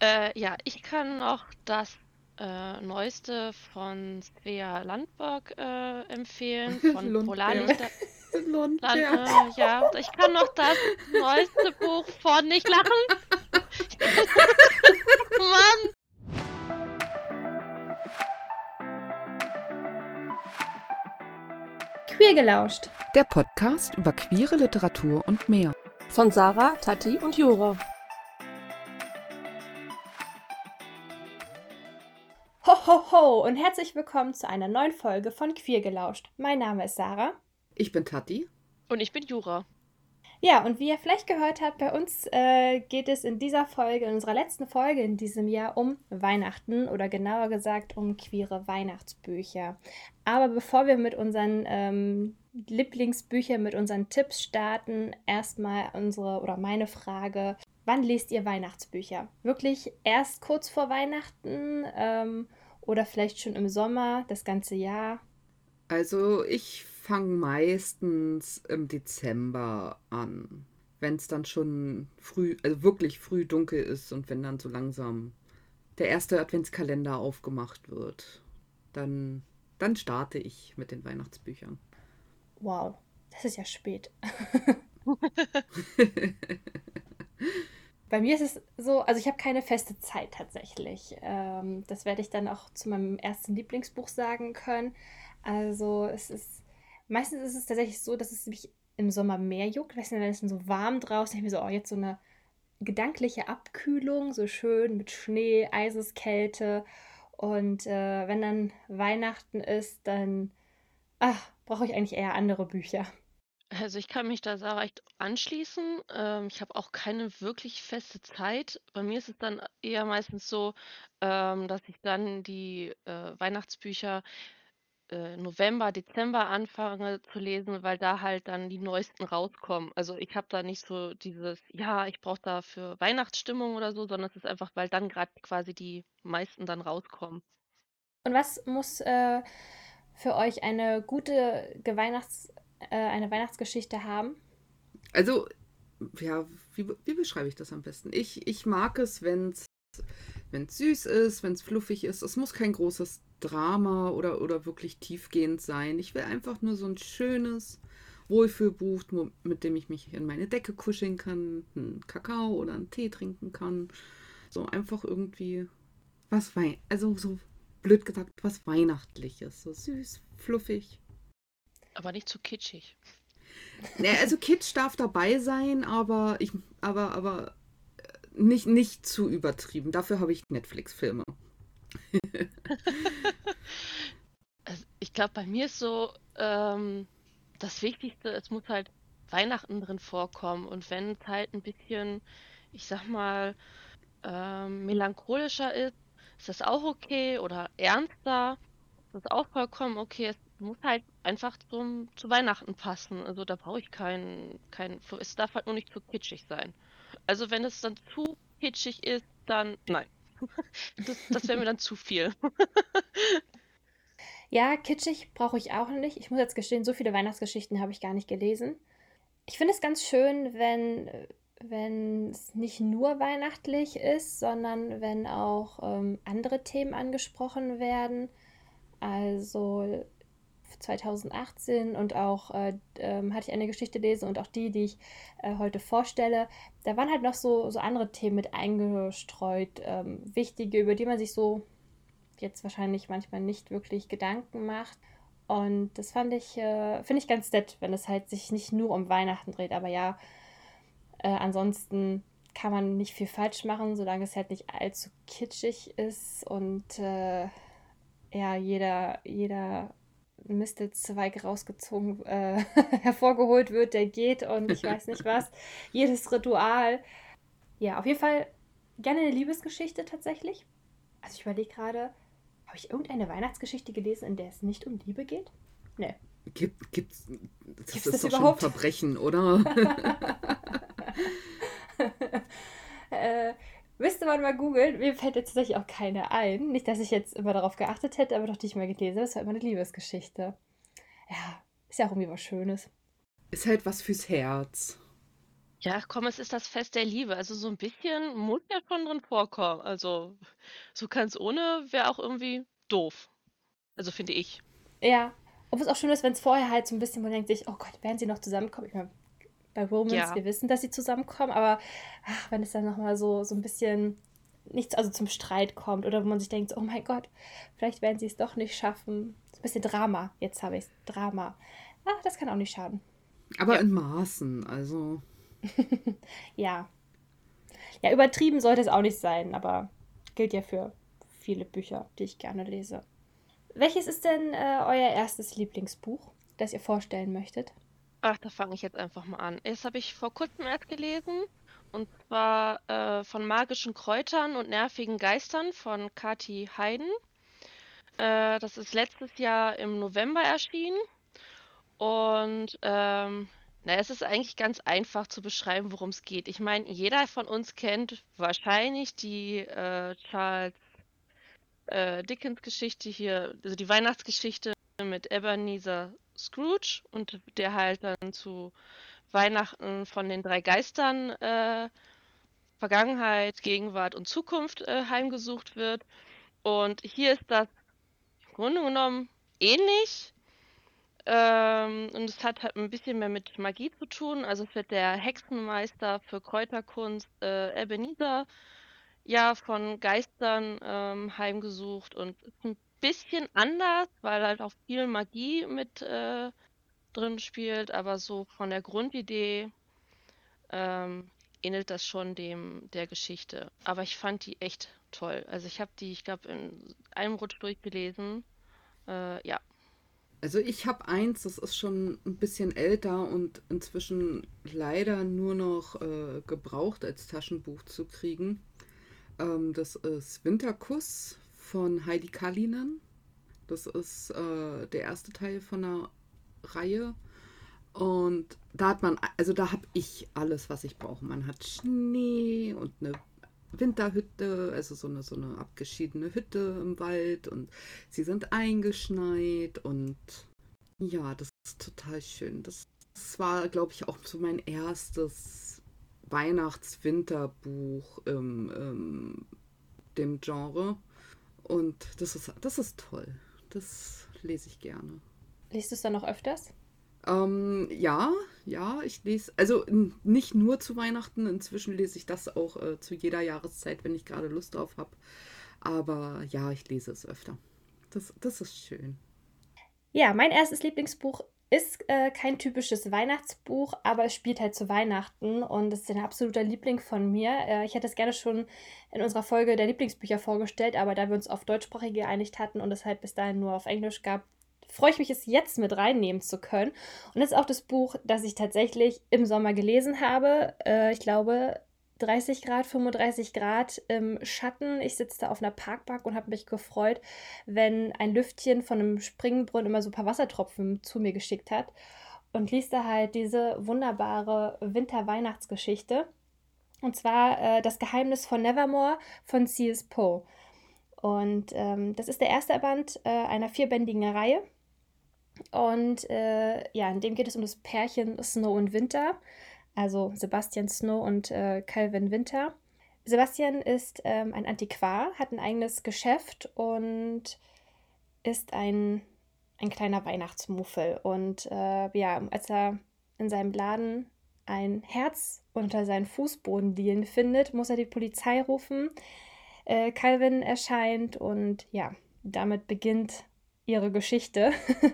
Ja, ich kann noch das Neueste von Svea Landberg empfehlen, von Lundberg. Polarlichter. Lundberg. Ja, ich kann noch das neueste Buch von Nicht lachen. Mann! Queer gelauscht. Der Podcast über queere Literatur und mehr. Von Sarah, Tati und Jura. Ho, ho, ho und herzlich willkommen zu einer neuen Folge von Queer gelauscht. Mein Name ist Sarah. Ich bin Tati. Und ich bin Jura. Ja, und wie ihr vielleicht gehört habt, bei uns geht es in dieser Folge, in unserer letzten Folge in diesem Jahr um Weihnachten oder genauer gesagt um queere Weihnachtsbücher. Aber bevor wir mit unseren Lieblingsbüchern, mit unseren Tipps starten, erstmal meine Frage: Wann lest ihr Weihnachtsbücher? Wirklich erst kurz vor Weihnachten oder vielleicht schon im Sommer, das ganze Jahr? Also ich fange meistens im Dezember an, wenn es dann schon früh, also wirklich früh dunkel ist und wenn dann so langsam der erste Adventskalender aufgemacht wird, dann starte ich mit den Weihnachtsbüchern. Wow, das ist ja spät. Bei mir ist es so, also ich habe keine feste Zeit tatsächlich. Das werde ich dann auch zu meinem ersten Lieblingsbuch sagen können. Also meistens ist es tatsächlich so, dass es mich im Sommer mehr juckt. Weißt du, wenn es dann so warm draußen, denke ich mir so, oh, jetzt so eine gedankliche Abkühlung, so schön mit Schnee, Eiseskälte. Und wenn dann Weihnachten ist, dann brauche ich eigentlich eher andere Bücher. Also ich kann mich da Sarah echt anschließen. Ich habe auch keine wirklich feste Zeit. Bei mir ist es dann eher meistens so, dass ich dann die Weihnachtsbücher November, Dezember anfange zu lesen, weil da halt dann die neuesten rauskommen. Also ich habe da nicht so dieses, ja, ich brauche da für Weihnachtsstimmung oder so, sondern es ist einfach, weil dann gerade quasi die meisten dann rauskommen. Und was muss für euch eine gute eine Weihnachtsgeschichte haben? Also, ja, wie beschreibe ich das am besten? Ich mag es, wenn es süß ist, wenn es fluffig ist. Es muss kein großes Drama oder wirklich tiefgehend sein. Ich will einfach nur so ein schönes Wohlfühlbuch, mit dem ich mich in meine Decke kuscheln kann, einen Kakao oder einen Tee trinken kann. So einfach irgendwie also so blöd gesagt, was Weihnachtliches. So süß, fluffig. Aber nicht zu kitschig. Naja, also Kitsch darf dabei sein, aber nicht zu übertrieben. Dafür habe ich Netflix-Filme. Also ich glaube, bei mir ist so das Wichtigste, es muss halt Weihnachten drin vorkommen. Und wenn es halt ein bisschen, ich sag mal, melancholischer ist das auch okay oder ernster, ist das auch vollkommen okay. Es muss halt einfach zu Weihnachten passen. Also da brauche ich es darf halt nur nicht zu kitschig sein. Also wenn es dann zu kitschig ist, dann nein. Das wäre mir dann zu viel. Ja, kitschig brauche ich auch nicht. Ich muss jetzt gestehen, so viele Weihnachtsgeschichten habe ich gar nicht gelesen. Ich finde es ganz schön, wenn es nicht nur weihnachtlich ist, sondern wenn auch andere Themen angesprochen werden. Also 2018 und auch hatte ich eine Geschichte lesen und auch die ich heute vorstelle. Da waren halt noch so andere Themen mit eingestreut, wichtige, über die man sich so jetzt wahrscheinlich manchmal nicht wirklich Gedanken macht. Und das finde ich ganz nett, wenn es halt sich nicht nur um Weihnachten dreht. Aber ja, ansonsten kann man nicht viel falsch machen, solange es halt nicht allzu kitschig ist und ja, jeder Mistelzweig rausgezogen, hervorgeholt wird, der geht und ich weiß nicht was. Jedes Ritual. Ja, auf jeden Fall gerne eine Liebesgeschichte tatsächlich. Also ich überlege gerade, habe ich irgendeine Weihnachtsgeschichte gelesen, in der es nicht um Liebe geht? Nee. Gibt's, das Gibt's ist das doch überhaupt? schon ein Verbrechen, oder? Müsste man mal googeln. Mir fällt jetzt tatsächlich auch keine ein. Nicht, dass ich jetzt immer darauf geachtet hätte, aber doch die ich mal gelesen habe. Das war immer eine Liebesgeschichte. Ja, ist ja auch irgendwie was Schönes. Ist halt was fürs Herz. Ja, komm, es ist das Fest der Liebe. Also so ein bisschen muss ja schon drin vorkommen. Also, so ganz ohne wäre auch irgendwie doof. Also, finde ich. Ja. Obwohl es auch schön ist, wenn es vorher halt so ein bisschen, man denkt sich, oh Gott, werden sie noch zusammenkommen? Ich meine, bei Romans, Ja. wir wissen, dass sie zusammenkommen, aber ach, wenn es dann nochmal so ein bisschen nichts, also zum Streit kommt oder wo man sich denkt, so, oh mein Gott, vielleicht werden sie es doch nicht schaffen. So ein bisschen Drama. Jetzt habe ich es. Drama. Ah, das kann auch nicht schaden. Aber Ja. in Maßen, also. Ja. Ja, übertrieben sollte es auch nicht sein, aber gilt ja für viele Bücher, die ich gerne lese. Welches ist denn euer erstes Lieblingsbuch, das ihr vorstellen möchtet? Ach, da fange ich jetzt einfach mal an. Das habe ich vor Kurzem erst gelesen. Und zwar von magischen Kräutern und nervigen Geistern von Kati Hayden. Das ist letztes Jahr im November erschienen. Und es ist eigentlich ganz einfach zu beschreiben, worum es geht. Ich meine, jeder von uns kennt wahrscheinlich die Charles Dickens Geschichte hier, also die Weihnachtsgeschichte mit Ebenezer Scrooge und der halt dann zu Weihnachten von den drei Geistern Vergangenheit, Gegenwart und Zukunft heimgesucht wird. Und hier ist das im Grunde genommen ähnlich. Und es hat halt ein bisschen mehr mit Magie zu tun. Also es wird der Hexenmeister für Kräuterkunst Ebenezer ja von Geistern heimgesucht und ist ein bisschen anders, weil halt auch viel Magie mit drin spielt, aber so von der Grundidee ähm, ähnelt das schon dem der Geschichte. Aber ich fand die echt toll. Also ich habe die, ich glaube, in einem Rutsch durchgelesen. Ja. Also ich habe eins, das ist schon ein bisschen älter und inzwischen leider nur noch gebraucht als Taschenbuch zu kriegen. Das ist Winterkuss von Heidi Kallinen. Das ist der erste Teil von einer Reihe. Und da hat man, also da habe ich alles, was ich brauche. Man hat Schnee und eine Winterhütte, also so eine abgeschiedene Hütte im Wald und sie sind eingeschneit und ja, das ist total schön. Das war, glaube ich, auch so mein erstes Weihnachts-Winterbuch im dem Genre und das ist toll. Das lese ich gerne. Liest du es dann noch öfters? Ja, ich lese, also nicht nur zu Weihnachten, inzwischen lese ich das auch zu jeder Jahreszeit, wenn ich gerade Lust drauf habe. Aber ja, ich lese es öfter. Das ist schön. Ja, mein erstes Lieblingsbuch ist kein typisches Weihnachtsbuch, aber es spielt halt zu Weihnachten und es ist ein absoluter Liebling von mir. Ich hätte es gerne schon in unserer Folge der Lieblingsbücher vorgestellt, aber da wir uns auf deutschsprachige geeinigt hatten und es halt bis dahin nur auf Englisch gab, freue ich mich, es jetzt mit reinnehmen zu können. Und das ist auch das Buch, das ich tatsächlich im Sommer gelesen habe. Ich glaube, 30 Grad, 35 Grad im Schatten. Ich sitze da auf einer Parkbank und habe mich gefreut, wenn ein Lüftchen von einem Springbrunnen immer so ein paar Wassertropfen zu mir geschickt hat und liest da halt diese wunderbare Winter-Weihnachtsgeschichte. Und zwar Das Geheimnis von Nevermore von C.S. Poe. Und das ist der erste Band einer vierbändigen Reihe. Und ja, in dem geht es um das Pärchen Snow und Winter, also Sebastian Snow und Calvin Winter. Sebastian ist ein Antiquar, hat ein eigenes Geschäft und ist ein kleiner Weihnachtsmuffel. Und ja, als er in seinem Laden ein Herz unter seinen Fußbodendielen findet, muss er die Polizei rufen. Calvin erscheint und ja, damit beginnt ihre Geschichte.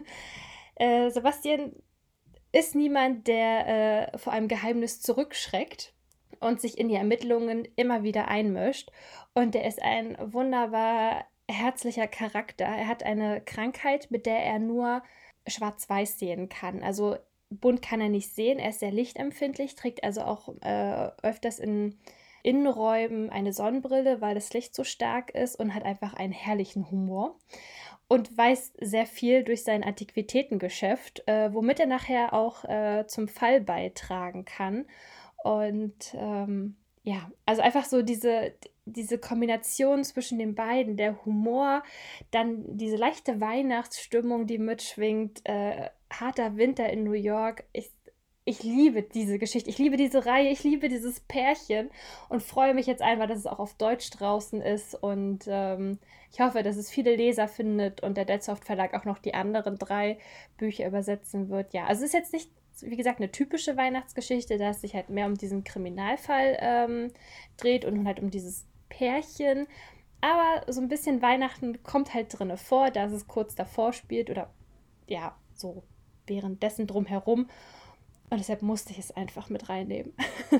Sebastian ist niemand, der vor einem Geheimnis zurückschreckt und sich in die Ermittlungen immer wieder einmischt. Und er ist ein wunderbar herzlicher Charakter. Er hat eine Krankheit, mit der er nur schwarz-weiß sehen kann. Also bunt kann er nicht sehen. Er ist sehr lichtempfindlich, trägt also auch öfters in Innenräumen eine Sonnenbrille, weil das Licht so stark ist und hat einfach einen herrlichen Humor. Und weiß sehr viel durch sein Antiquitätengeschäft, womit er nachher auch zum Fall beitragen kann. Und ja, also einfach so diese Kombination zwischen den beiden, der Humor, dann diese leichte Weihnachtsstimmung, die mitschwingt, harter Winter in New York. ich liebe diese Geschichte, ich liebe diese Reihe, ich liebe dieses Pärchen und freue mich jetzt einfach, dass es auch auf Deutsch draußen ist und ich hoffe, dass es viele Leser findet und der Deadsoft Verlag auch noch die anderen 3 Bücher übersetzen wird. Ja, also es ist jetzt nicht, wie gesagt, eine typische Weihnachtsgeschichte, da es sich halt mehr um diesen Kriminalfall dreht und halt um dieses Pärchen. Aber so ein bisschen Weihnachten kommt halt drinne vor, dass es kurz davor spielt oder ja, so währenddessen drumherum. Und deshalb musste ich es einfach mit reinnehmen.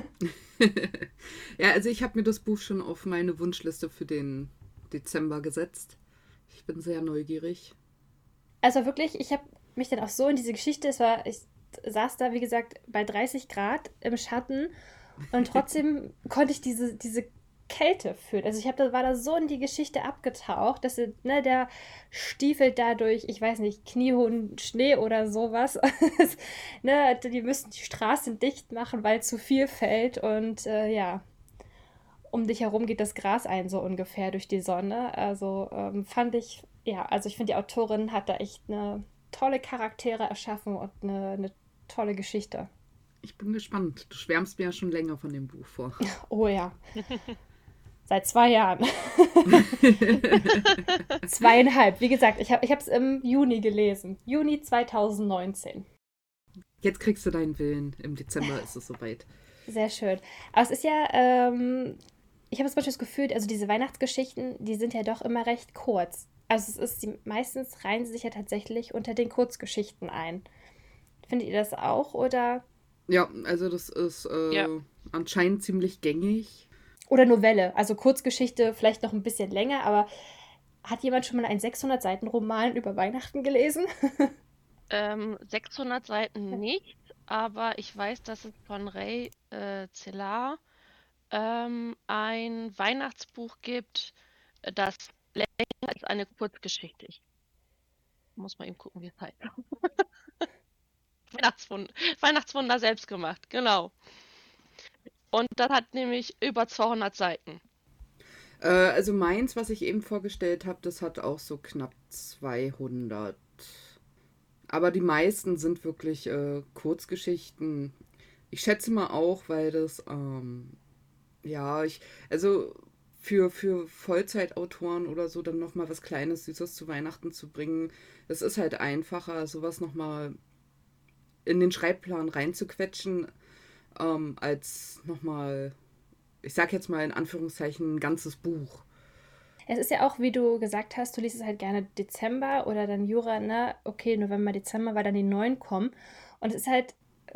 Ja, also ich habe mir das Buch schon auf meine Wunschliste für den Dezember gesetzt. Ich bin sehr neugierig. Also wirklich, ich habe mich dann auch so in diese Geschichte, ich saß da, wie gesagt, bei 30 Grad im Schatten und trotzdem konnte ich diese Kälte fühlen. Also war da so in die Geschichte abgetaucht, dass ne, der stiefelt dadurch, ich weiß nicht, kniehohen Schnee oder sowas. Ne, die müssen die Straßen dicht machen, weil zu viel fällt und ja, um dich herum geht das Gras ein, so ungefähr durch die Sonne. Also fand ich, ja, also ich finde, die Autorin hat da echt eine tolle Charaktere erschaffen und eine tolle Geschichte. Ich bin gespannt. Du schwärmst mir ja schon länger von dem Buch vor. Oh ja. Seit 2 Jahren. 2,5. Wie gesagt, ich hab es im Juni gelesen. Juni 2019. Jetzt kriegst du deinen Willen. Im Dezember ist es soweit. Sehr schön. Aber es ist ja, ich habe zum Beispiel das Gefühl, also diese Weihnachtsgeschichten, die sind ja doch immer recht kurz. Also meistens reihen sie sich ja tatsächlich unter den Kurzgeschichten ein. Findet ihr das auch oder? Ja, also das ist Ja. anscheinend ziemlich gängig. Oder Novelle, also Kurzgeschichte vielleicht noch ein bisschen länger, aber hat jemand schon mal einen 600-Seiten-Roman über Weihnachten gelesen? 600 Seiten nicht, aber ich weiß, dass es von Ray Zillar ein Weihnachtsbuch gibt, das länger als eine Kurzgeschichte. Ich muss mal eben gucken, wie es heißt. Weihnachtswunder selbst gemacht, genau. Und das hat nämlich über 200 Seiten. Also meins, was ich eben vorgestellt habe, das hat auch so knapp 200. Aber die meisten sind wirklich Kurzgeschichten. Ich schätze mal auch, weil das, ja, also für Vollzeitautoren oder so dann nochmal was Kleines, Süßes zu Weihnachten zu bringen, es ist halt einfacher, sowas nochmal in den Schreibplan reinzuquetschen, als nochmal, ich sag jetzt mal in Anführungszeichen, ein ganzes Buch. Es ist ja auch, wie du gesagt hast, du liest es halt gerne Dezember oder dann Jura, ne? Okay, November, Dezember, weil dann die neuen kommen. Und es ist halt,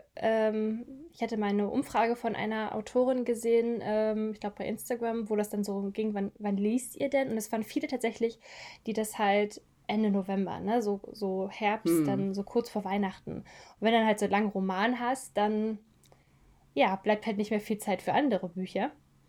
ich hatte mal eine Umfrage von einer Autorin gesehen, ich glaube bei Instagram, wo das dann so ging, wann liest ihr denn? Und es waren viele tatsächlich, die das halt Ende November, ne? So Herbst, dann so kurz vor Weihnachten. Und wenn du dann halt so einen langen Roman hast, dann ja, bleibt halt nicht mehr viel Zeit für andere Bücher.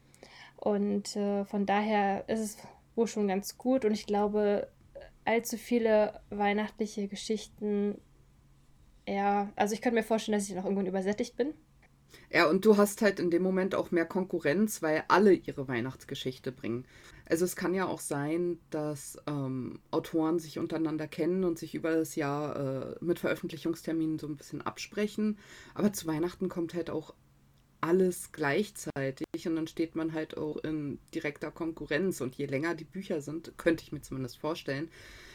Und von daher ist es wohl schon ganz gut. Und ich glaube, allzu viele weihnachtliche Geschichten, ja, also ich könnte mir vorstellen, dass ich noch irgendwann übersättigt bin. Ja, und du hast halt in dem Moment auch mehr Konkurrenz, weil alle ihre Weihnachtsgeschichte bringen. Also es kann ja auch sein, dass Autoren sich untereinander kennen und sich über das Jahr mit Veröffentlichungsterminen so ein bisschen absprechen. Aber zu Weihnachten kommt halt auch alles gleichzeitig und dann steht man halt auch in direkter Konkurrenz. Und je länger die Bücher sind, könnte ich mir zumindest vorstellen,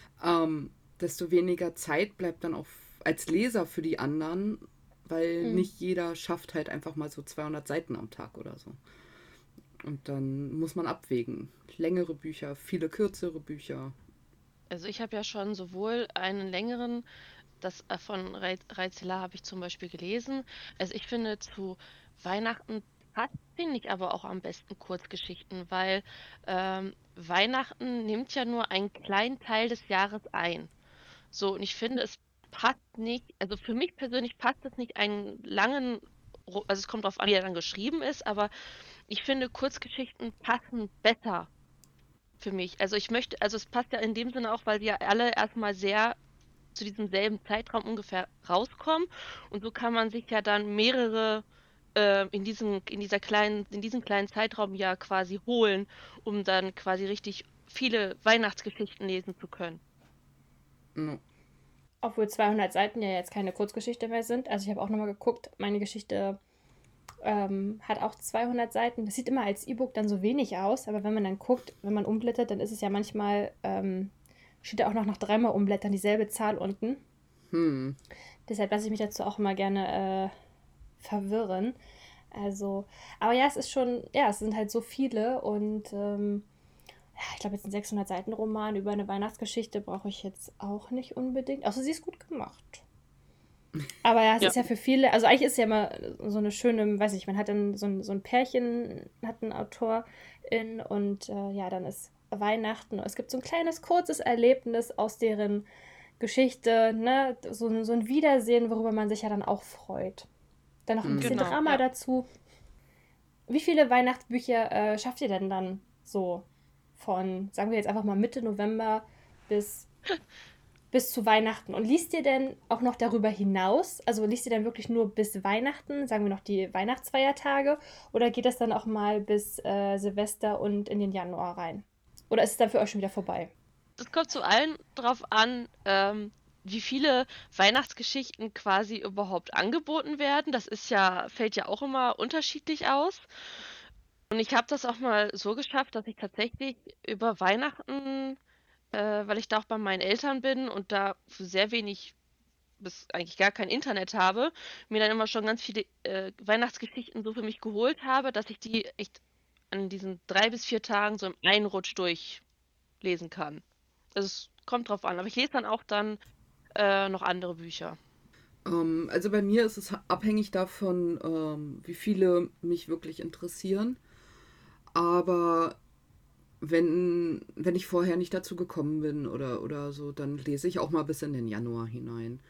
desto weniger Zeit bleibt dann auch als Leser für die anderen, weil nicht jeder schafft halt einfach mal so 200 Seiten am Tag oder so. Und dann muss man abwägen. Längere Bücher, viele kürzere Bücher. Also ich habe ja schon sowohl einen längeren, das von Reitzela habe ich zum Beispiel gelesen. Also ich finde, zu Weihnachten passt, finde ich aber auch am besten Kurzgeschichten, weil Weihnachten nimmt ja nur einen kleinen Teil des Jahres ein. So, und ich finde, es passt nicht, also für mich persönlich passt es nicht einen langen, also es kommt darauf an, wie er dann geschrieben ist, aber ich finde, Kurzgeschichten passen besser für mich. Also ich möchte, also es passt ja in dem Sinne auch, weil die ja alle erstmal sehr zu diesem selben Zeitraum ungefähr rauskommen. Und so kann man sich ja dann mehrere in diesem kleinen Zeitraum ja quasi holen, um dann quasi richtig viele Weihnachtsgeschichten lesen zu können. No. obwohl 200 Seiten ja jetzt keine Kurzgeschichte mehr sind. Also ich habe auch nochmal geguckt, meine Geschichte hat auch 200 Seiten. Das sieht immer als E-Book dann so wenig aus, aber wenn man dann guckt, wenn man umblättert, dann ist es ja manchmal, steht da auch noch nach 3-mal umblättern dieselbe Zahl unten. Deshalb lasse ich mich dazu auch immer gerne verwirren. Also, aber ja, es ist schon, ja, es sind halt so viele und ja, ich glaube, jetzt einen 600-Seiten-Roman über eine Weihnachtsgeschichte brauche ich jetzt auch nicht unbedingt. Außer sie ist gut gemacht. Aber ja, es Ja. ist ja für viele, also eigentlich ist ja immer so eine schöne, weiß nicht, man hat dann so ein Pärchen, hat einen Autorin und ja, dann ist Weihnachten. Es gibt so ein kleines, kurzes Erlebnis aus deren Geschichte, ne? So ein Wiedersehen, worüber man sich ja dann auch freut. Dann noch ein bisschen Genau, Drama ja. dazu. Wie viele Weihnachtsbücher schafft ihr denn dann so von, sagen wir jetzt einfach mal Mitte November bis zu Weihnachten. Und liest ihr denn auch noch darüber hinaus? Also liest ihr denn wirklich nur bis Weihnachten, sagen wir noch die Weihnachtsfeiertage? Oder geht das dann auch mal bis Silvester und in den Januar rein? Oder ist es dann für euch schon wieder vorbei? Es kommt zu allen drauf an, wie viele Weihnachtsgeschichten quasi überhaupt angeboten werden. Das fällt ja auch immer unterschiedlich aus. Und ich habe das auch mal so geschafft, dass ich tatsächlich über Weihnachten, weil ich da auch bei meinen Eltern bin und da sehr wenig bis eigentlich gar kein Internet habe, mir dann immer schon ganz viele Weihnachtsgeschichten so für mich geholt habe, dass ich die echt an diesen 3 bis 4 Tagen so im einen Rutsch durchlesen kann. Also es kommt drauf an, aber ich lese dann auch dann noch andere Bücher. Also bei mir ist es abhängig davon, wie viele mich wirklich interessieren. Aber wenn ich vorher nicht dazu gekommen bin oder so, dann lese ich auch mal bis in den Januar hinein.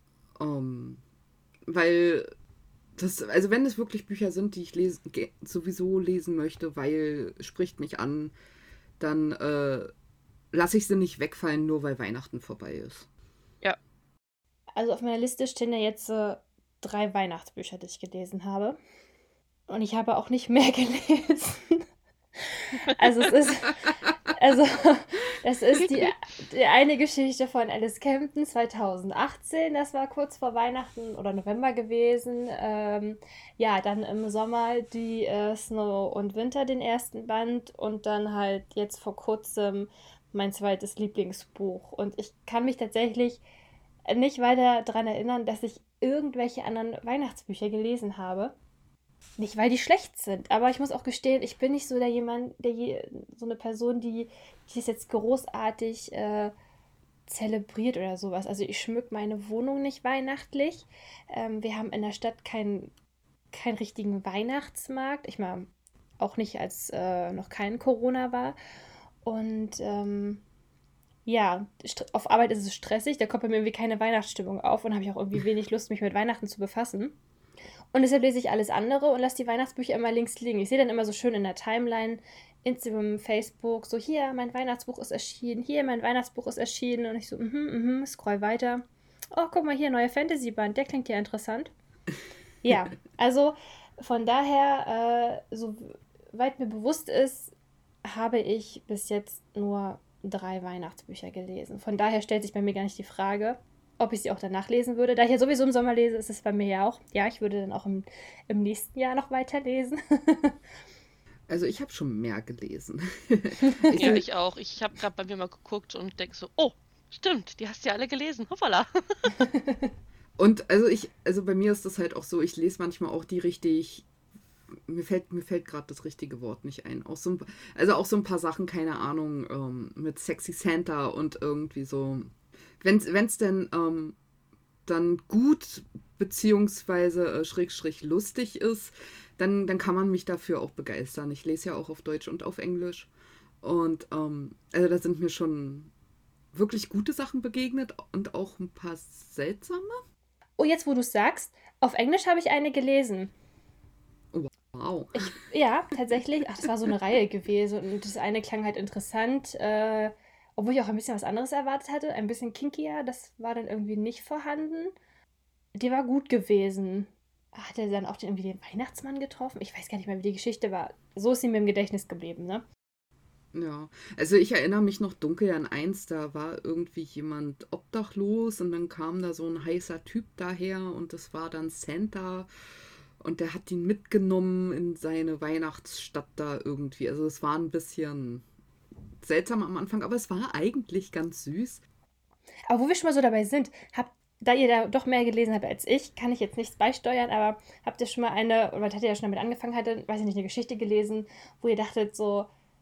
Weil also wenn es wirklich Bücher sind, die ich sowieso lesen möchte, weil es spricht mich an, dann lasse ich sie nicht wegfallen, nur weil Weihnachten vorbei ist. Ja, Also auf meiner Liste stehen ja jetzt 3 Weihnachtsbücher, die ich gelesen habe. Und ich habe auch nicht mehr gelesen. Also es ist, also das ist die eine Geschichte von Alice Campton 2018. Das war kurz vor Weihnachten oder November gewesen. Ja, dann im Sommer die Snow und Winter, den ersten Band. Und dann halt jetzt vor kurzem mein zweites Lieblingsbuch. Und ich kann mich tatsächlich nicht weiter daran erinnern, dass ich irgendwelche anderen Weihnachtsbücher gelesen habe. Nicht, weil die schlecht sind, aber ich muss auch gestehen, ich bin nicht so so eine Person, die es jetzt großartig zelebriert oder sowas. Also ich schmück meine Wohnung nicht weihnachtlich. Wir haben in der Stadt keinen richtigen Weihnachtsmarkt. Ich meine, auch nicht, als noch kein Corona war. Und ja, auf Arbeit ist es stressig, da kommt bei mir irgendwie keine Weihnachtsstimmung auf und habe ich auch irgendwie wenig Lust, mich mit Weihnachten zu befassen. Und deshalb lese ich alles andere und lasse die Weihnachtsbücher immer links liegen. Ich sehe dann immer so schön in der Timeline, Instagram, Facebook, so hier, mein Weihnachtsbuch ist erschienen, hier, mein Weihnachtsbuch ist erschienen. Und ich so, scroll weiter. Oh, guck mal hier, neuer Fantasy-Band, der klingt ja interessant. Ja, also von daher, soweit mir bewusst ist, habe ich bis jetzt nur 3 Weihnachtsbücher gelesen. Von daher stellt sich bei mir gar nicht die Frage, ob ich sie auch danach lesen würde. Da ich ja sowieso im Sommer lese, ist es bei mir ja auch. Ja, ich würde dann auch im nächsten Jahr noch weiterlesen. Also ich habe schon mehr gelesen. ja, ich auch. Ich habe gerade bei mir mal geguckt und denke so, oh, stimmt, die hast du ja alle gelesen. Hoppala. Und also bei mir ist das halt auch so, ich lese manchmal auch die richtig. Mir fällt gerade das richtige Wort nicht ein. Auch auch so ein paar Sachen, keine Ahnung, mit Sexy Santa und irgendwie so. Wenn's denn dann gut beziehungsweise Schrägstrich lustig ist, dann kann man mich dafür auch begeistern. Ich lese ja auch auf Deutsch und auf Englisch. Und also da sind mir schon wirklich gute Sachen begegnet und auch ein paar seltsame. Oh, jetzt wo du es sagst, auf Englisch habe ich eine gelesen. Wow. Ja, tatsächlich. Ach, das war so eine Reihe gewesen und das eine klang halt interessant, obwohl ich auch ein bisschen was anderes erwartet hatte. Ein bisschen kinkier, das war dann irgendwie nicht vorhanden. Die war gut gewesen. Hat er dann auch irgendwie den Weihnachtsmann getroffen? Ich weiß gar nicht mehr, wie die Geschichte war. So ist sie mir im Gedächtnis geblieben, ne? Ja, also ich erinnere mich noch dunkel an eins, da war irgendwie jemand obdachlos und dann kam da so ein heißer Typ daher und das war dann Santa und der hat ihn mitgenommen in seine Weihnachtsstadt da irgendwie. Also es war ein bisschen seltsam am Anfang, aber es war eigentlich ganz süß. Aber wo wir schon mal so dabei sind, da ihr da doch mehr gelesen habt als ich, kann ich jetzt nichts beisteuern, aber habt ihr schon mal oder hattet ihr ja schon damit angefangen, weiß ich nicht, eine Geschichte gelesen, wo ihr dachtet so,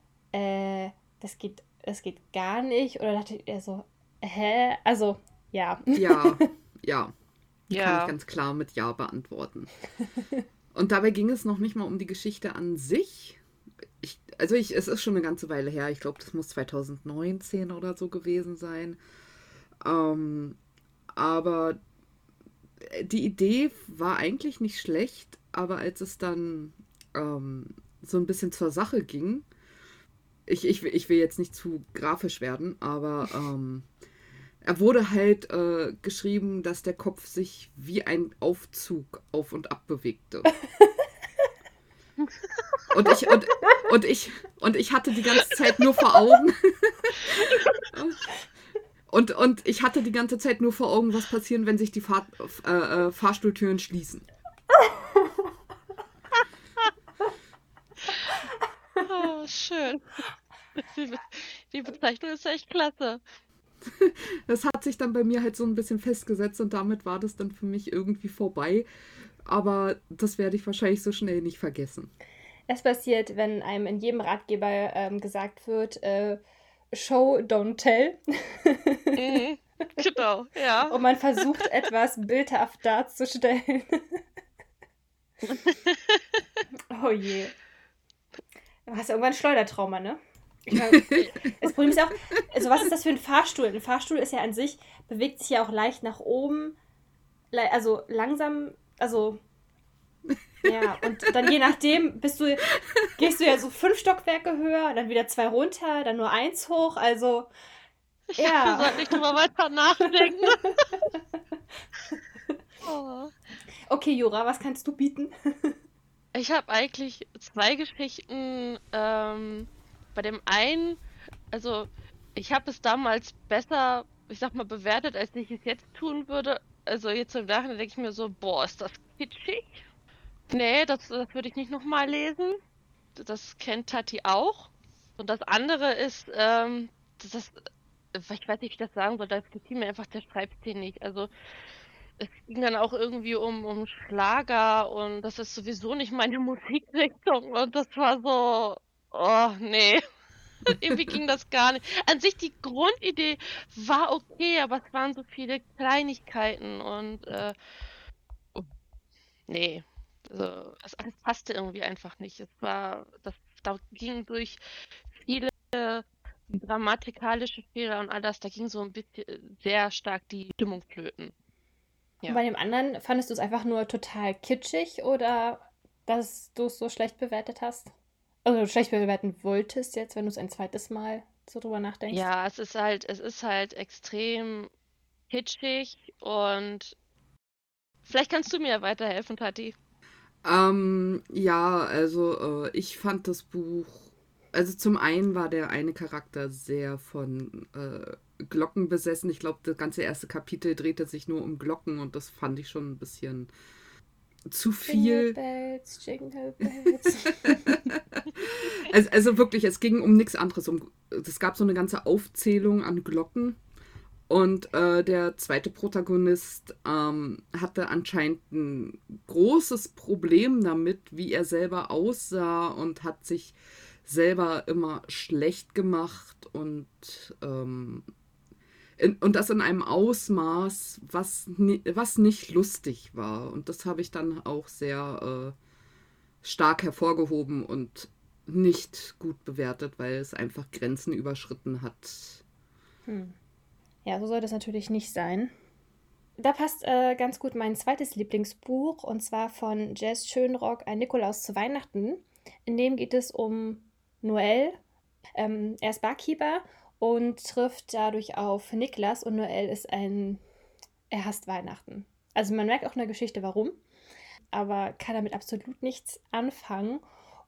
das geht gar nicht? Oder dachtet ihr so, hä? Also, ja. Ja, ja, die kann ich Ja. ganz klar mit Ja beantworten. Und dabei ging es noch nicht mal um die Geschichte an sich. Es ist schon eine ganze Weile her. Ich glaube, das muss 2019 oder so gewesen sein. Ähm, aber die Idee war eigentlich nicht schlecht, aber als es dann so ein bisschen zur Sache ging, ich will jetzt nicht zu grafisch werden, aber er wurde halt geschrieben, dass der Kopf sich wie ein Aufzug auf und ab bewegte. Und ich hatte die ganze Zeit nur vor Augen. Und ich hatte die ganze Zeit nur vor Augen, was passieren, wenn sich die Fahrstuhltüren schließen. Oh, schön. Die, die Bezeichnung ist echt klasse. Das hat sich dann bei mir halt so ein bisschen festgesetzt und damit war das dann für mich irgendwie vorbei. Aber das werde ich wahrscheinlich so schnell nicht vergessen. Das passiert, wenn einem in jedem Ratgeber gesagt wird, Show, don't tell. Mhm. Genau, ja. Und man versucht, etwas bildhaft darzustellen. Oh je. Du hast ja irgendwann ein Schleudertrauma, ne? Ich meine, das Problem ist auch, also was ist das für ein Fahrstuhl? Ein Fahrstuhl ist ja an sich, bewegt sich ja auch leicht nach oben, also langsam, also ja, und dann je nachdem gehst du ja so 5 Stockwerke höher, dann wieder 2 runter, dann nur 1 hoch, also Wir ja. sollten nicht drüber weiter nachdenken. Oh. Okay, Jura, was kannst du bieten? Ich habe eigentlich 2 Geschichten. Bei dem einen, also ich habe es damals besser, ich sag mal, bewertet, als ich es jetzt tun würde. Also jetzt im Nachhinein denke ich mir so, boah, ist das kitschig? Nee, das würde ich nicht nochmal lesen. Das kennt Tati auch. Und das andere ist, ich weiß nicht, wie ich das sagen soll, da gefiel mir einfach der Schreibstil nicht. Also es ging dann auch irgendwie um Schlager und das ist sowieso nicht meine Musikrichtung und das war so, oh nee, irgendwie ging das gar nicht. An sich die Grundidee war okay, aber es waren so viele Kleinigkeiten und oh, nee, also es alles passte irgendwie einfach nicht. Da ging durch viele grammatikalische Fehler und all das, da ging so ein bisschen sehr stark die Stimmung flöten. Und Ja. bei dem anderen fandest du es einfach nur total kitschig oder dass du es so schlecht bewertet hast? Also schlecht bewerten wolltest jetzt, wenn du es ein zweites Mal so drüber nachdenkst? Ja, es ist halt extrem kitschig und vielleicht kannst du mir weiterhelfen, Tati. Ja, also ich fand das Buch, also zum einen war der eine Charakter sehr von Glocken besessen. Ich glaube, das ganze erste Kapitel drehte sich nur um Glocken und das fand ich schon ein bisschen zu Jingle viel. Bells, Jingle Bells. Also wirklich, es ging um nichts anderes. Es gab so eine ganze Aufzählung an Glocken. Und der zweite Protagonist hatte anscheinend ein großes Problem damit, wie er selber aussah und hat sich selber immer schlecht gemacht und das in einem Ausmaß, was nicht lustig war. Und das habe ich dann auch sehr stark hervorgehoben und nicht gut bewertet, weil es einfach Grenzen überschritten hat. Ja, so soll das natürlich nicht sein. Da passt ganz gut mein zweites Lieblingsbuch, und zwar von Jess Schönrock, Ein Nikolaus zu Weihnachten. In dem geht es um Noel. Er ist Barkeeper und trifft dadurch auf Niklas, und Noel er hasst Weihnachten. Also man merkt auch in der Geschichte warum, aber kann damit absolut nichts anfangen.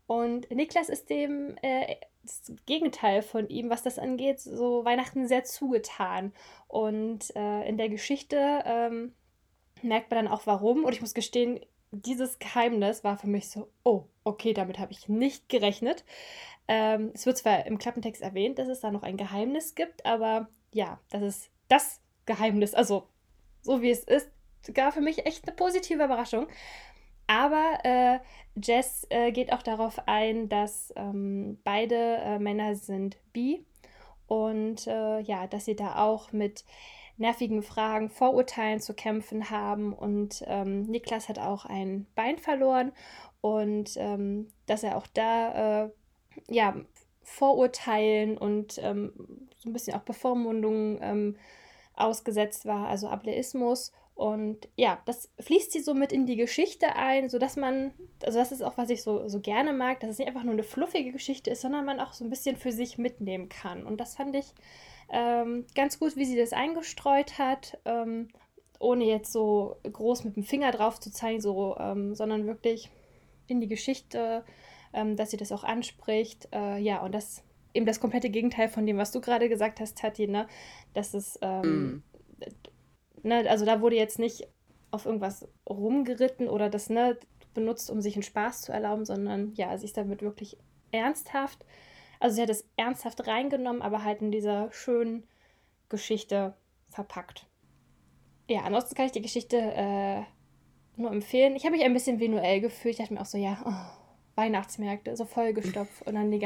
Und Niklas ist das Gegenteil von ihm, was das angeht, so Weihnachten sehr zugetan. Und in der Geschichte merkt man dann auch warum. Und ich muss gestehen, dieses Geheimnis war für mich so, oh, okay, damit habe ich nicht gerechnet. Es wird zwar im Klappentext erwähnt, dass es da noch ein Geheimnis gibt, aber ja, das ist das Geheimnis. Also, so wie es ist, gar für mich echt eine positive Überraschung. Aber Jess geht auch darauf ein, dass beide Männer sind bi und ja, dass sie da auch mit nervigen Fragen, Vorurteilen zu kämpfen haben. Und Niklas hat auch ein Bein verloren und dass er auch da ja, Vorurteilen und so ein bisschen auch Bevormundungen ausgesetzt war, also Ableismus. Und ja, das fließt sie so mit in die Geschichte ein, sodass man, also das ist auch, was ich so gerne mag, dass es nicht einfach nur eine fluffige Geschichte ist, sondern man auch so ein bisschen für sich mitnehmen kann. Und das fand ich ganz gut, wie sie das eingestreut hat, ohne jetzt so groß mit dem Finger drauf zu zeigen, so, sondern wirklich in die Geschichte, dass sie das auch anspricht. Ja, und das eben das komplette Gegenteil von dem, was du gerade gesagt hast, Tati, ne? Dass es, ne, also da wurde jetzt nicht auf irgendwas rumgeritten oder das, ne, benutzt, um sich einen Spaß zu erlauben, sondern ja, sie ist damit wirklich ernsthaft. Also sie hat es ernsthaft reingenommen, aber halt in dieser schönen Geschichte verpackt. Ja, ansonsten kann ich die Geschichte nur empfehlen. Ich habe mich ein bisschen wie Noel gefühlt. Ich dachte mir auch so, ja, Weihnachtsmärkte, so vollgestopft und dann die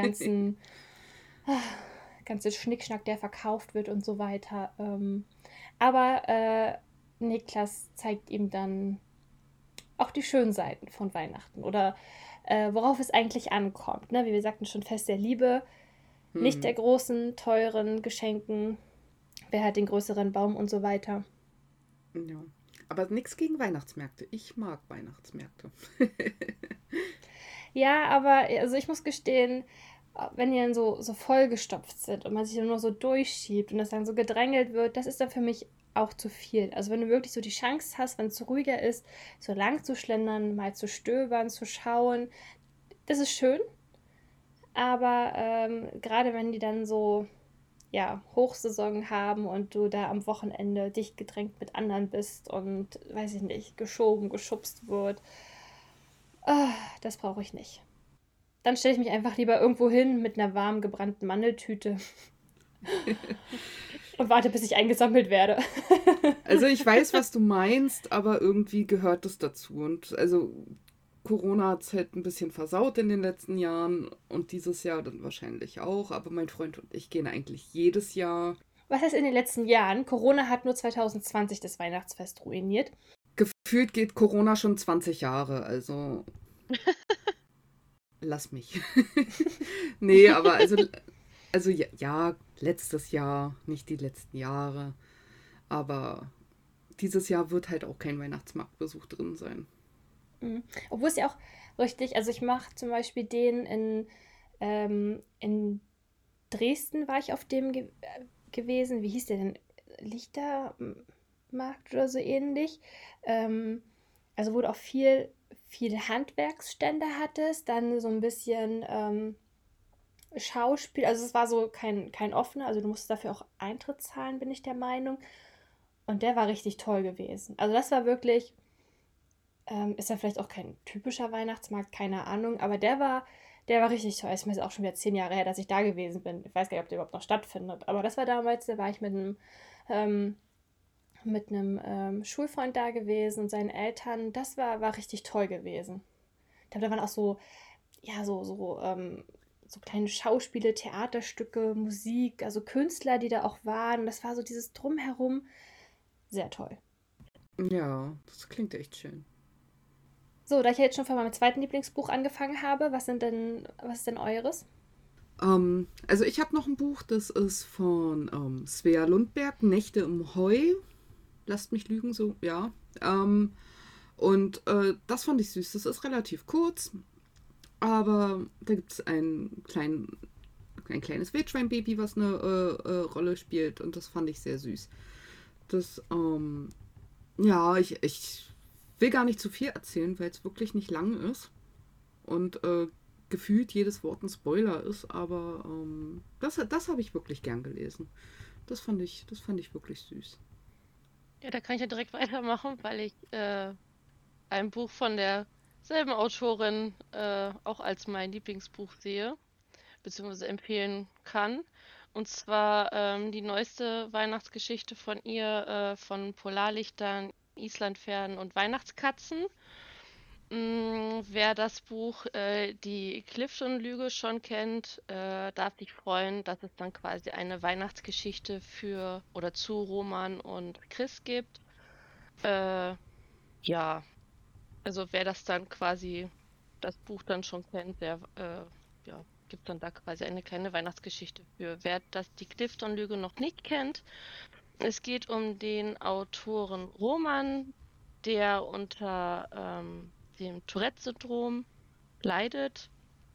ganze Schnickschnack, der verkauft wird und so weiter. Aber Niklas zeigt ihm dann auch die schönen Seiten von Weihnachten oder worauf es eigentlich ankommt. Ne? Wie wir sagten, schon Fest der Liebe, nicht der großen, teuren Geschenken. Wer hat den größeren Baum und so weiter. Ja. Aber nichts gegen Weihnachtsmärkte. Ich mag Weihnachtsmärkte. Ja, aber also ich muss gestehen, wenn die dann so vollgestopft sind und man sich dann nur so durchschiebt und das dann so gedrängelt wird, das ist dann für mich auch zu viel. Also wenn du wirklich so die Chance hast, wenn es ruhiger ist, so lang zu schlendern, mal zu stöbern, zu schauen, das ist schön. Aber gerade wenn die dann so, ja, Hochsaison haben und du da am Wochenende dicht gedrängt mit anderen bist und, weiß ich nicht, geschoben, geschubst wird, das brauche ich nicht. Dann stelle ich mich einfach lieber irgendwo hin mit einer warm gebrannten Mandeltüte und warte, bis ich eingesammelt werde. Also ich weiß, was du meinst, aber irgendwie gehört das dazu. Und also Corona hat es halt ein bisschen versaut in den letzten Jahren und dieses Jahr dann wahrscheinlich auch. Aber mein Freund und ich gehen eigentlich jedes Jahr. Was heißt in den letzten Jahren? Corona hat nur 2020 das Weihnachtsfest ruiniert. Gefühlt geht Corona schon 20 Jahre, also lass mich. Nee, aber also ja, letztes Jahr, nicht die letzten Jahre. Aber dieses Jahr wird halt auch kein Weihnachtsmarktbesuch drin sein. Mhm. Obwohl es ja auch richtig, also ich mache zum Beispiel in Dresden war ich auf dem gewesen. Wie hieß der denn? Lichtermarkt oder so ähnlich. Also wo du auch viele Handwerksstände hattest, dann so ein bisschen Schauspiel, also es war so kein offener, also du musstest dafür auch Eintritt zahlen, bin ich der Meinung. Und der war richtig toll gewesen. Also das war wirklich, ist ja vielleicht auch kein typischer Weihnachtsmarkt, keine Ahnung, aber der war richtig toll. Es ist mir auch schon wieder 10 Jahre her, dass ich da gewesen bin. Ich weiß gar nicht, ob der überhaupt noch stattfindet. Aber das war damals, da war ich mit einem Schulfreund da gewesen und seinen Eltern. Das war richtig toll gewesen. Ich glaube, da waren auch so, ja, so kleine Schauspiele, Theaterstücke, Musik, also Künstler, die da auch waren. Und das war so dieses Drumherum. Sehr toll. Ja, das klingt echt schön. So, da ich ja jetzt schon von meinem zweiten Lieblingsbuch angefangen habe, was ist denn eures? Also ich habe noch ein Buch, das ist von Svea Lundberg, Nächte im Heu. Lasst mich lügen, so, ja. Und das fand ich süß. Das ist relativ kurz, aber da gibt es ein kleines Wildschweinbaby, was eine Rolle spielt und das fand ich sehr süß. Das, ja, ich will gar nicht zu viel erzählen, weil es wirklich nicht lang ist und gefühlt jedes Wort ein Spoiler ist, aber das habe ich wirklich gern gelesen. Das fand ich wirklich süß. Ja, da kann ich ja direkt weitermachen, weil ich ein Buch von derselben Autorin auch als mein Lieblingsbuch sehe, beziehungsweise empfehlen kann. Und zwar die neueste Weihnachtsgeschichte von ihr, von Polarlichtern, Islandpferden und Weihnachtskatzen. Wer das Buch Die Clifton-Lüge schon kennt, darf sich freuen, dass es dann quasi eine Weihnachtsgeschichte für oder zu Roman und Chris gibt. Ja, also wer das dann quasi, das Buch dann schon kennt, der ja, gibt dann da quasi eine kleine Weihnachtsgeschichte für. Wer die Clifton-Lüge noch nicht kennt, es geht um den Autoren Roman, der unter dem Tourette-Syndrom leidet.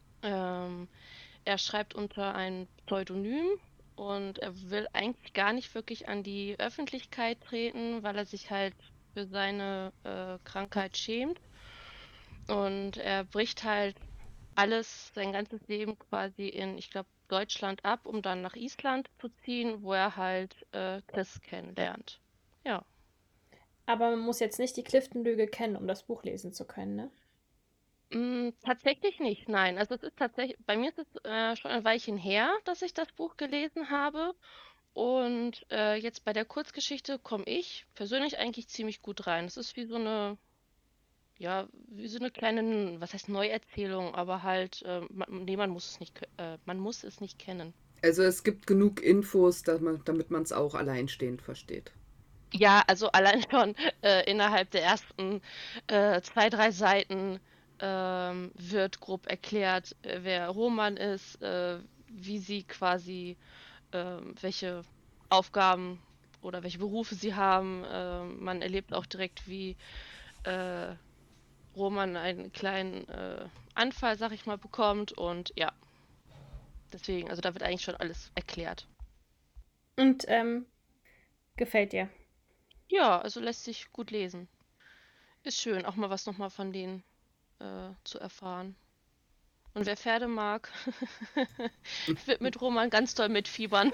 Er schreibt unter einem Pseudonym und er will eigentlich gar nicht wirklich an die Öffentlichkeit treten, weil er sich halt für seine Krankheit schämt. Und er bricht halt sein ganzes Leben quasi in, ich glaube, Deutschland ab, um dann nach Island zu ziehen, wo er halt Chris kennenlernt. Ja. Aber man muss jetzt nicht die Clifton-Lüge kennen, um das Buch lesen zu können, ne? Tatsächlich nicht, nein. Also es ist tatsächlich, bei mir ist es schon ein Weilchen her, dass ich das Buch gelesen habe. Und jetzt bei der Kurzgeschichte komme ich persönlich eigentlich ziemlich gut rein. Es ist wie so eine, ja, wie so eine kleine, was heißt Neuerzählung, aber halt, man muss es nicht kennen. Also es gibt genug Infos, damit man es auch alleinstehend versteht. Ja, also allein schon innerhalb der ersten 2, 3 Seiten wird grob erklärt, wer Roman ist, wie sie quasi, welche Aufgaben oder welche Berufe sie haben. Man erlebt auch direkt, wie Roman einen kleinen Anfall, sag ich mal, bekommt und ja, deswegen, also da wird eigentlich schon alles erklärt. Und gefällt dir? Ja, also lässt sich gut lesen. Ist schön, auch mal was nochmal von denen zu erfahren. Und wer Pferde mag, wird mit Roman ganz doll mitfiebern.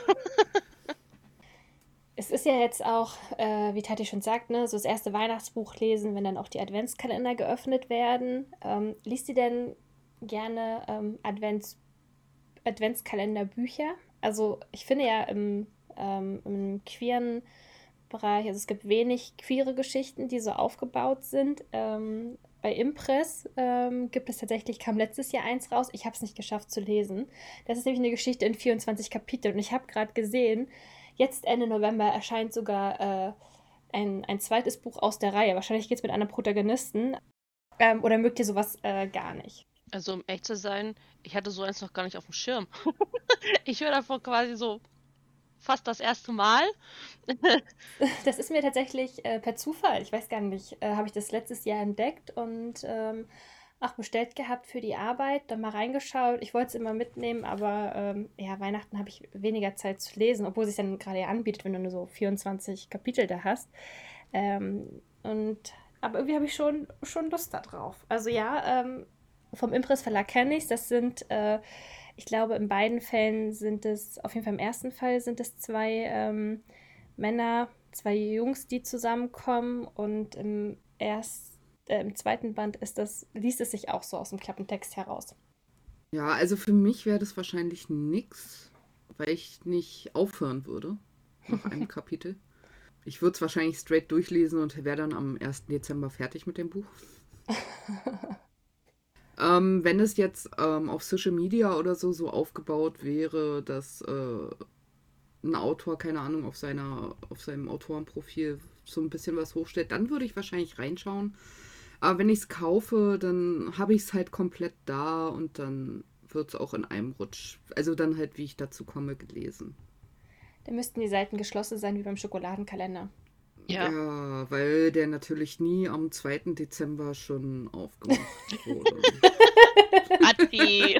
Es ist ja jetzt auch, wie Tati schon sagt, ne, so das erste Weihnachtsbuch lesen, wenn dann auch die Adventskalender geöffnet werden. Liest ihr denn gerne Adventskalenderbücher? Also ich finde ja im queeren Bereich, also es gibt wenig queere Geschichten, die so aufgebaut sind. Bei Impress gibt es tatsächlich, kam letztes Jahr eins raus. Ich habe es nicht geschafft zu lesen. Das ist nämlich eine Geschichte in 24 Kapiteln. Und ich habe gerade gesehen, jetzt Ende November erscheint sogar ein zweites Buch aus der Reihe. Wahrscheinlich geht es mit einem Protagonisten. Oder mögt ihr sowas gar nicht? Also um echt zu sein, ich hatte so eins noch gar nicht auf dem Schirm. Ich höre davon quasi so fast das erste Mal. Das ist mir tatsächlich per Zufall, ich weiß gar nicht, habe ich das letztes Jahr entdeckt und auch bestellt gehabt für die Arbeit, dann mal reingeschaut. Ich wollte es immer mitnehmen, aber ja, Weihnachten habe ich weniger Zeit zu lesen, obwohl es sich dann gerade ja anbietet, wenn du nur so 24 Kapitel da hast. Aber irgendwie habe ich schon Lust da drauf. Also ja, vom Impress Verlag kenne ich es. Das sind, ich glaube, in beiden Fällen sind es, auf jeden Fall im ersten Fall sind es 2 Männer, 2 Jungs, die zusammenkommen und im zweiten Band liest es sich auch so aus dem Klappentext heraus. Ja, also für mich wäre das wahrscheinlich nix, weil ich nicht aufhören würde nach einem Kapitel. Ich würde es wahrscheinlich straight durchlesen und wäre dann am 1. Dezember fertig mit dem Buch. Wenn es jetzt auf Social Media oder so aufgebaut wäre, dass ein Autor, keine Ahnung, auf seinem Autorenprofil so ein bisschen was hochstellt, dann würde ich wahrscheinlich reinschauen. Aber wenn ich es kaufe, dann habe ich es halt komplett da und dann wird es auch in einem Rutsch, also dann halt, wie ich dazu komme, gelesen. Da müssten die Seiten geschlossen sein wie beim Schokoladenkalender. Ja, weil der natürlich nie am 2. Dezember schon aufgemacht wurde. Atti.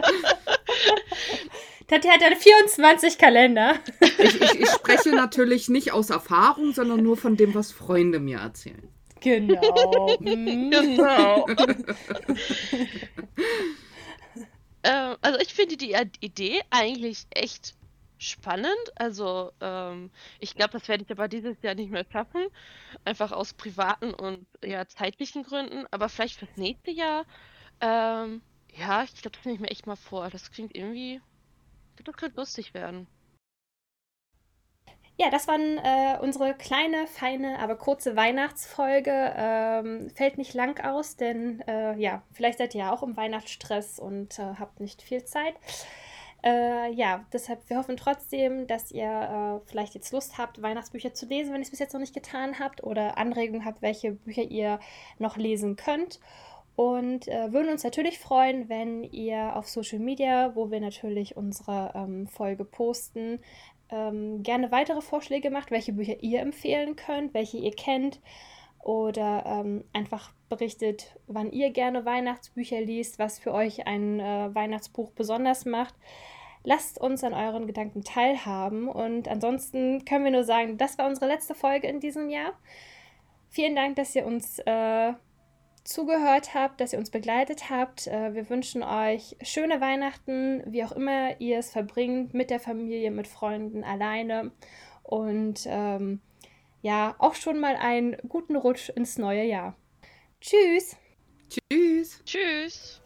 Tati hat eine 24 Kalender. Ich spreche natürlich nicht aus Erfahrung, sondern nur von dem, was Freunde mir erzählen. Genau. Genau. Also ich finde die Idee eigentlich echt spannend. Also ich glaube, das werde ich aber dieses Jahr nicht mehr schaffen. Einfach aus privaten und ja, zeitlichen Gründen. Aber vielleicht fürs nächste Jahr. Ja, ich glaube, das nehme ich mir echt mal vor. Das klingt irgendwie, ich glaube, das könnte lustig werden. Ja, das waren unsere kleine, feine, aber kurze Weihnachtsfolge. Fällt nicht lang aus, denn ja, vielleicht seid ihr ja auch im Weihnachtsstress und habt nicht viel Zeit. Ja, deshalb, wir hoffen trotzdem, dass ihr vielleicht jetzt Lust habt, Weihnachtsbücher zu lesen, wenn ihr es bis jetzt noch nicht getan habt oder Anregungen habt, welche Bücher ihr noch lesen könnt. Und würden uns natürlich freuen, wenn ihr auf Social Media, wo wir natürlich unsere Folge posten, gerne weitere Vorschläge macht, welche Bücher ihr empfehlen könnt, welche ihr kennt oder einfach berichtet, wann ihr gerne Weihnachtsbücher liest, was für euch ein Weihnachtsbuch besonders macht. Lasst uns an euren Gedanken teilhaben und ansonsten können wir nur sagen, das war unsere letzte Folge in diesem Jahr. Vielen Dank, dass ihr uns zugehört habt, dass ihr uns begleitet habt. Wir wünschen euch schöne Weihnachten, wie auch immer ihr es verbringt, mit der Familie, mit Freunden, alleine. Und ja, auch schon mal einen guten Rutsch ins neue Jahr. Tschüss! Tschüss. Tschüss!